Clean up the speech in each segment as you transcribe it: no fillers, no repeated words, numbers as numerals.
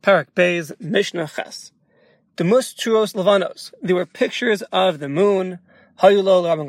Parak Beis, Mishnah Ches. Demus Churos Levanos. There were pictures of the moon. Hayulo Rabban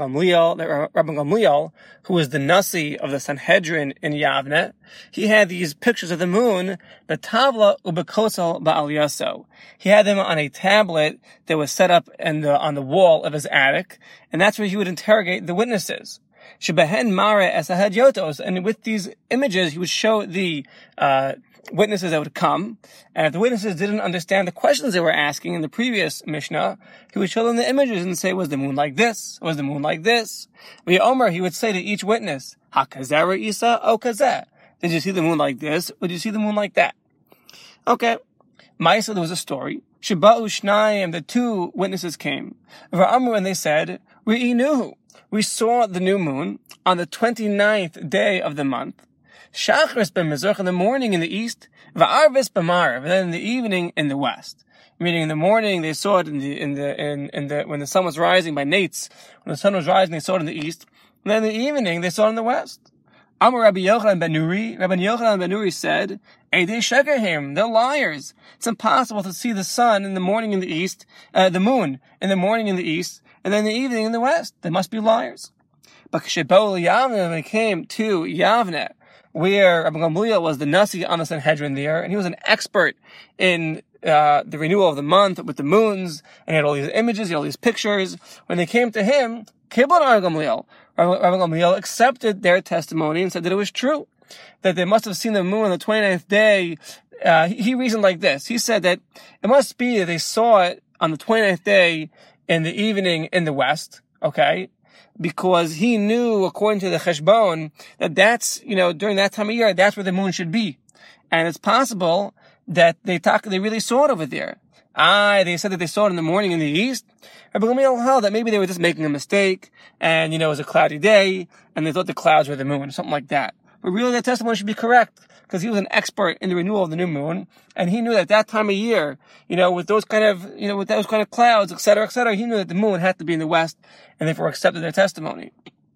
Gamliel, who was the Nasi of the Sanhedrin in Yavne, he had these pictures of the moon, the Tavla Ubekosel Ba'al Yaso. He had them on a tablet that was set up on the wall of his attic, and that's where he would interrogate the witnesses. Shebehen Mare Esahad Yotos, and with these images he would show the witnesses that would come, and if the witnesses didn't understand the questions they were asking in the previous Mishnah, he would show them the images and say, was the moon like this? Was the moon like this? Omer, he would say to each witness, HaKazera Isa O Kazeh. Did you see the moon like this? Or did you see the moon like that? Okay. Maisa, there was a story. Sheba'u Shnayim, the two witnesses came. V'amru, and they said, Re'inuhu. We saw the new moon on the 29th day of the month. Shachris b'mezorch, in the morning in the east, va'arvis b'marav, and then in the evening in the west. Meaning in the morning they saw it in the when the sun was rising by nates. When the sun was rising, they saw it in the east. And then in the evening they saw it in the west. Amar Rabbi Yochanan ben Nuri. Rabbi Yochanan ben Nuri said, Eidei shekerhim, they're liars. It's impossible to see the sun in the morning in the east, the moon in the morning in the east, and then in the evening in the west. They must be liars. But Sheba'u Yavne, when it came to Yavne, where Rabban Gamliel was the Nasi on the Sanhedrin there, and he was an expert in the renewal of the month with the moons, and he had all these images, he had all these pictures. When they came to him, Kibbutz Rabban Gamliel, Rabban Gamliel accepted their testimony and said that it was true, that they must have seen the moon on the 29th day. He reasoned like this. He said that it must be that they saw it on the 29th day in the evening in the west, okay? Because he knew, according to the Cheshbon, that that's, during that time of year, that's where the moon should be. And it's possible that they really saw it over there. They said that they saw it in the morning in the east. Rabbi Gamliel held that maybe they were just making a mistake, and, it was a cloudy day, and they thought the clouds were the moon, something like that. But really their testimony should be correct, because he was an expert in the renewal of the new moon, and he knew that that time of year, with those kind of clouds, etc., he knew that the moon had to be in the west, and therefore accepted their testimony.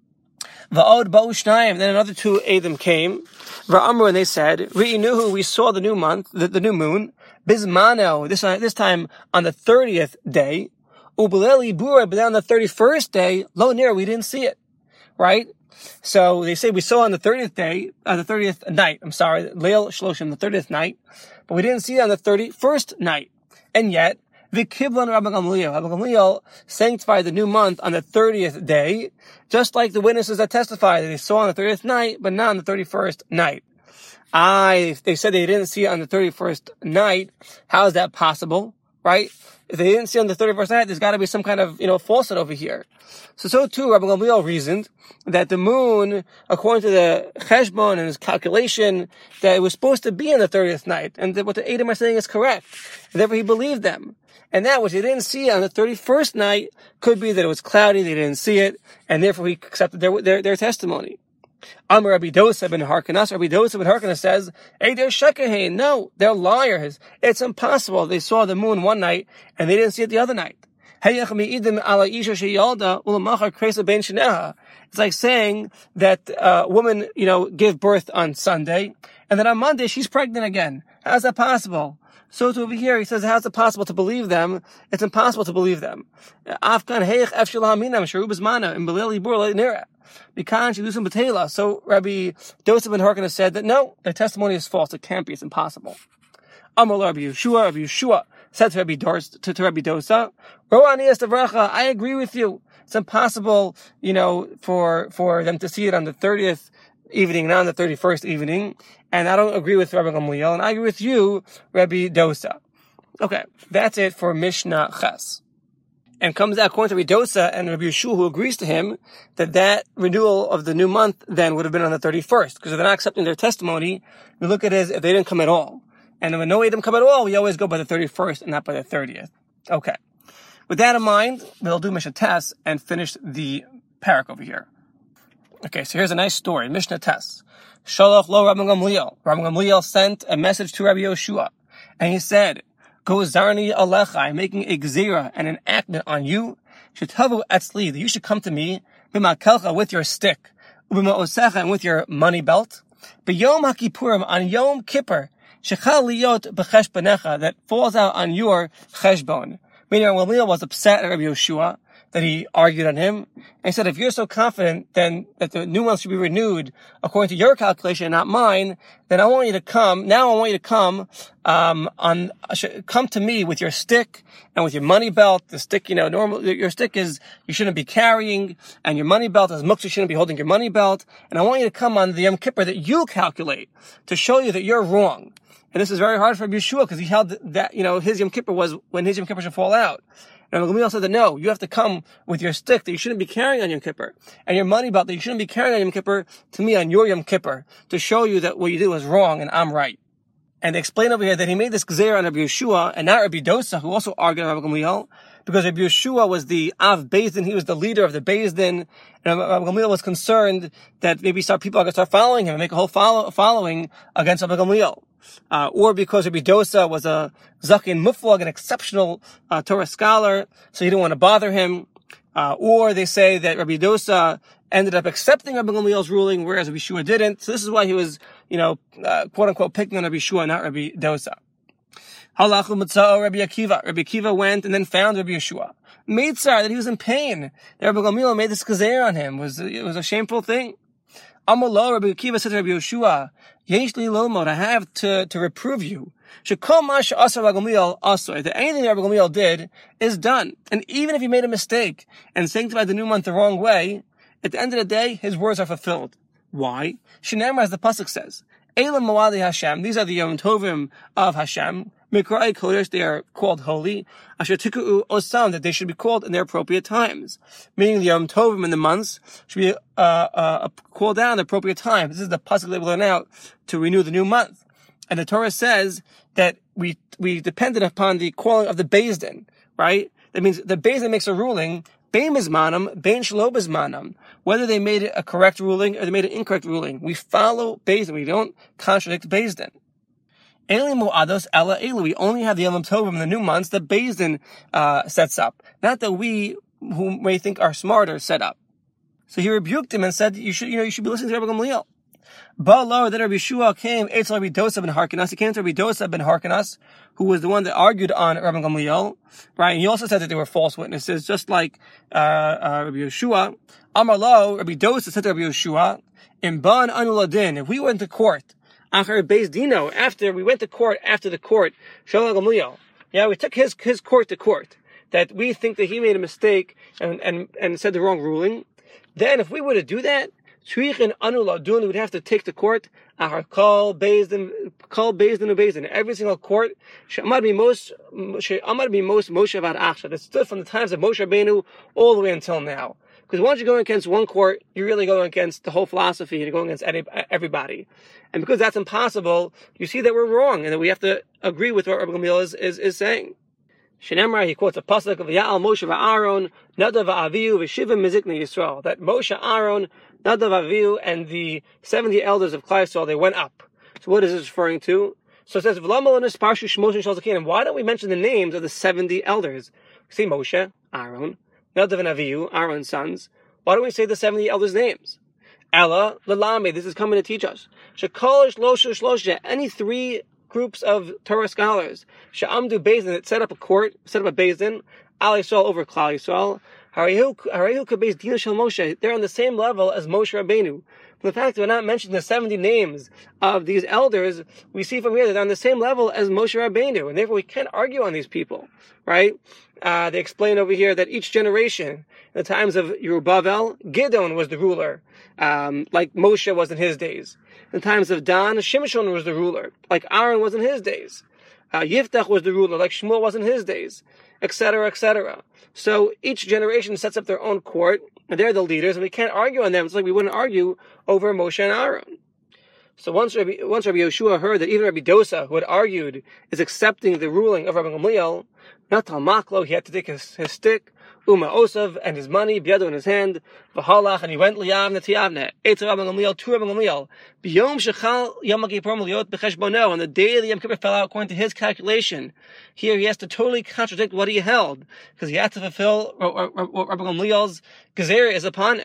Va'od ba'u shnayim, then another two Edom came, va'amru, and they said, Re'inuhu, we saw the new month, the new moon, bismano, this time on the 30th day, ubeleli bura, but then on the 31st day, lo nir, we didn't see it, right? So they say we saw on the 30th day, the 30th night, Leil Shloshim, the 30th night, but we didn't see it on the 31st night. And yet, the Kibbutz Rabban Gamliel sanctified the new month on the 30th day, just like the witnesses that testified that they saw on the 30th night, but not on the 31st night. They said they didn't see it on the 31st night. How is that possible? Right? If they didn't see it on the 31st night, there's got to be some kind of, falsehood over here. So too, Rabban Gamliel reasoned that the moon, according to the Cheshbon and his calculation, that it was supposed to be on the 30th night, and that what the Edom are saying is correct. And therefore he believed them. And that which they didn't see on the 31st night could be that it was cloudy, they didn't see it, and therefore he accepted their testimony. Amar Rabbi Dosa ben Harkanas. Rabbi Dosa ben Harkanas says, Eidei shekerhim, no, they're liars. It's impossible. They saw the moon one night, and they didn't see it the other night. It's like saying that a woman, give birth on Sunday, and then on Monday she's pregnant again. How's that possible? So over here, he says, how's it possible to believe them? It's impossible to believe them. So Rabbi Dosa ben Harkanas said that no, their testimony is false. It can't be. It's impossible. Amar Rabbi Yeshua said to Rabbi Dosa, I agree with you. It's impossible, for them to see it on the 30th evening, not on the 31st evening. And I don't agree with Rabbi Gamliel, and I agree with you, Rabbi Dosa. Okay, that's it for Mishnah Ches. And comes out according to Rabbi Dosa and Rabbi Yeshua, who agrees to him, that renewal of the new month then would have been on the 31st. Because if they're not accepting their testimony, we look at it as if they didn't come at all. And when no Edom come at all, we always go by the 31st and not by the 30th. Okay. With that in mind, we'll do Mishnah Tes and finish the parak over here. Okay, so here's a nice story. Mishnah Tes. Shalach lo Rabban Gamliel. Rabban Gamliel sent a message to Rabbi Yeshua. And he said, Go zarni alecha, I'm making a gzira, an enactment on you. Shetavu etzli, that you should come to me, b'makelcha, with your stick, u'b'ma'osecha, and with your money belt. B'yom HaKippurim, on Yom Kippur, Shechal liyot b'cheshbonecha, that falls out on your cheshbon. Meaning Rabbi Gamliel was upset at Rabbi Yehoshua that he argued on him. And he said, if you're so confident then that the new month should be renewed according to your calculation and not mine, then I want you to come to me with your stick and with your money belt. The stick, your stick is, you shouldn't be carrying, and your money belt is muktzah, you shouldn't be holding your money belt. And I want you to come on the Yom Kippur that you calculate to show you that you're wrong. And this is very hard for Rabbi Yehoshua because he held that, his Yom Kippur was when his Yom Kippur should fall out. And Rabbi Gamliel said that no, you have to come with your stick that you shouldn't be carrying on Yom Kippur, and your money belt that you shouldn't be carrying on Yom Kippur to me on your Yom Kippur to show you that what you did was wrong and I'm right. And they explain over here that he made this gzeira on Rabbi Yehoshua and not Rabbi Dosa, who also argued on Rabbi Gamliel, because Rabbi Yehoshua was the Av Beis Din, he was the leader of the Beis Din, and Rabbi Gamliel was concerned that maybe people are going to start following him and make a whole following against Rabbi Gamliel. Or because Rabbi Dosa was a Zakin Muflag, an exceptional Torah scholar, so he didn't want to bother him. Or they say that Rabbi Dosa ended up accepting Rabbi Gamliel's ruling, whereas Rabbi Yehoshua didn't. So this is why he was, quote unquote, picking on Rabbi Yehoshua, not Rabbi Dosa. Halachu Mitzao Rabbi Akiva. Rabbi Akiva went and then found Rabbi Yehoshua. Made tsar that he was in pain. That Rabbi Gamliel made this gezer on him. It was a shameful thing. Amalo, Rabbi Akiva said to Rabbi Yehoshua, Yesh li lomod, I have to reprove you. Shekol ma she'asa Rabbi Gamliel asor, that anything that Rabbi Gamliel did is done. And even if he made a mistake and sanctified the new month the wrong way, at the end of the day, his words are fulfilled. Why? Shenamar, as the pasuk says, Elam Mawali Hashem, these are the Yom Tovim of Hashem. Mikrai Kodesh, they are called holy. Asher Tiku'u Osam, that they should be called in their appropriate times. Meaning the Yom Tovim in the months should be called down at the appropriate time. This is the pasuk that we learn out to renew the new month. And the Torah says that we depended upon the calling of the Beis Din, right? That means the Beis Din makes a ruling, Bein Bizmanam, Bein Shelo Bizmanam. Whether they made it a correct ruling or they made an incorrect ruling, we follow Beis Din. We don't contradict Beis Din. We only have the Yom Tovim in the new months that Beis Din sets up. Not that we, who may think are smarter, set up. So he rebuked him and said, you should be listening to Rabbi Gamliel. Ba'alo, then Rabbi Yehoshua came, Eitzel Rabbi Dosa ben Harkanas. He came to Rabbi Dosa ben Harkanas, who was the one that argued on Rabbi Gamliel, right? And he also said that they were false witnesses, just like Rabbi Yehoshua. Amar lo, Rabbi Dosa said to Rabbi Yehoshua, Imban anuladin, if we went to court, after we went to court after the court, Shalom Gamliel. Yeah, we took his court to court, that we think that he made a mistake and said the wrong ruling. Then if we were to do that, we would have to take to court call Beis Din, every single court. That stood from the times of Moshe Rabbeinu all the way until now. Because once you're going against one court, you're really going against the whole philosophy, and you're going against everybody. And because that's impossible, you see that we're wrong, and that we have to agree with what Rabbi Gamliel is saying. Shenemar, he quotes a pasuk of Ya'al Moshe v'Aaron, Nadav v'Avihu v'Shivim Miziknei Yisrael, that Moshe, Aaron, Nadav v'Avihu, and the 70 elders of Klal Yisrael, they went up. So what is this referring to? So it says, and why don't we mention the names of the 70 elders? We say Moshe, Aaron, Nadav and Avihu, Aaron's sons. Why don't we say the 70 elders' names? Ella, Lalame, this is coming to teach us. Shekol Shlosha Shlosha, any three groups of Torah scholars, Sha'amdu Beis Din, that set up a court, set up a Beis Din, Al Yisrael over Klal Yisrael, Harayu Kabeis Din Shel Moshe, they're on the same level as Moshe Rabbeinu. From the fact that we're not mentioning the 70 names of these elders, we see from here that they're on the same level as Moshe Rabbeinu, and therefore we can't argue on these people, right? They explain over here that each generation, in the times of Yerubbabel, Gideon was the ruler, like Moshe was in his days. In the times of Dan, Shimshon was the ruler, like Aaron was in his days. Yiftach was the ruler, like Shmuel was in his days, etc., etc. So each generation sets up their own court, and they're the leaders, and we can't argue on them. It's like we wouldn't argue over Moshe and Aaron. So once Rabbi Yehoshua heard that even Rabbi Dosa, who had argued, is accepting the ruling of Rabbi Gamliel, Natal Maklo, he had to take his stick, Uma Osav, and his money, Biyado in his hand, V'halach, and he went Liyavne Tiyavne, Eitz Rabbi Gamliel, to Rabbi Gamliel, B'yom Shechal Yom HaKippur Liot B'cheshbono, on the day the Yom Kippur fell out according to his calculation. Here he has to totally contradict what he held, because he had to fulfill what Rabbi Gamliel's Gezer is upon him.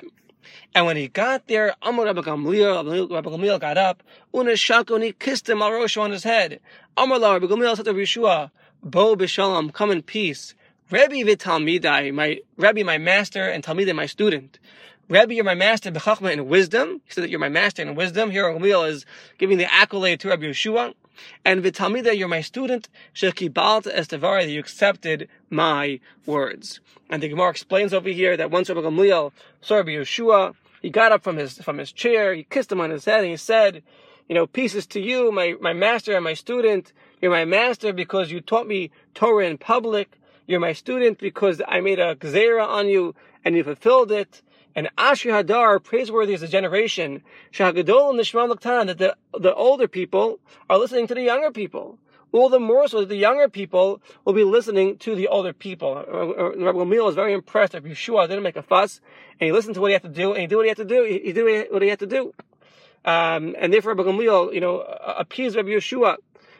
And when he got there, Amar Rabbi Gamliel got up, and he kissed him al rosho on his head. Amar la Rabbi Gamliel said to Yeshua, Bo b'shalom, come in peace. Rebbe v'talmidai, my Rebbe, my master, and Talmidai, my student. Rebbe, you're my master b'chachma in wisdom. He said that you're my master in wisdom. Here, Gamliel is giving the accolade to Rabbi Yeshua. And v'talmidai, you're my student. Shekibalta estevari, that you accepted my words. And the Gemara explains over here that once Rabbi Gamliel saw Rabbi Yeshua, he got up from his chair, he kissed him on his head, and he said, peace is to you, my master and my student. You're my master because you taught me Torah in public. You're my student because I made a gzeira on you and you fulfilled it. And Ashri Hadar, praiseworthy is the generation, Shahagadol and Nishmam Laktan, that the older people are listening to the younger people. All the more so that the younger people will be listening to the older people. Rabbi Gamliel was very impressed that Yeshua didn't make a fuss, and he listened to what he had to do, and he did what he had to do. He did what he had to do. And therefore Rabbi Gamliel, appeased Rabbi Yeshua.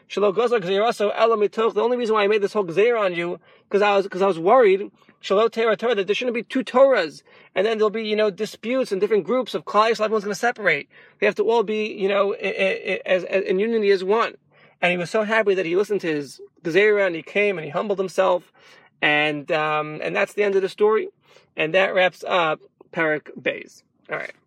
The only reason why I made this whole gzeira on you, because I was worried, that there shouldn't be two Torahs, and then there'll be, disputes and different groups of Klal Yisrael. Everyone's going to separate. We have to all be, as in unity as one. And he was so happy that he listened to his gzeira, and he came and he humbled himself, and that's the end of the story. And that wraps up Parak Beis. All right.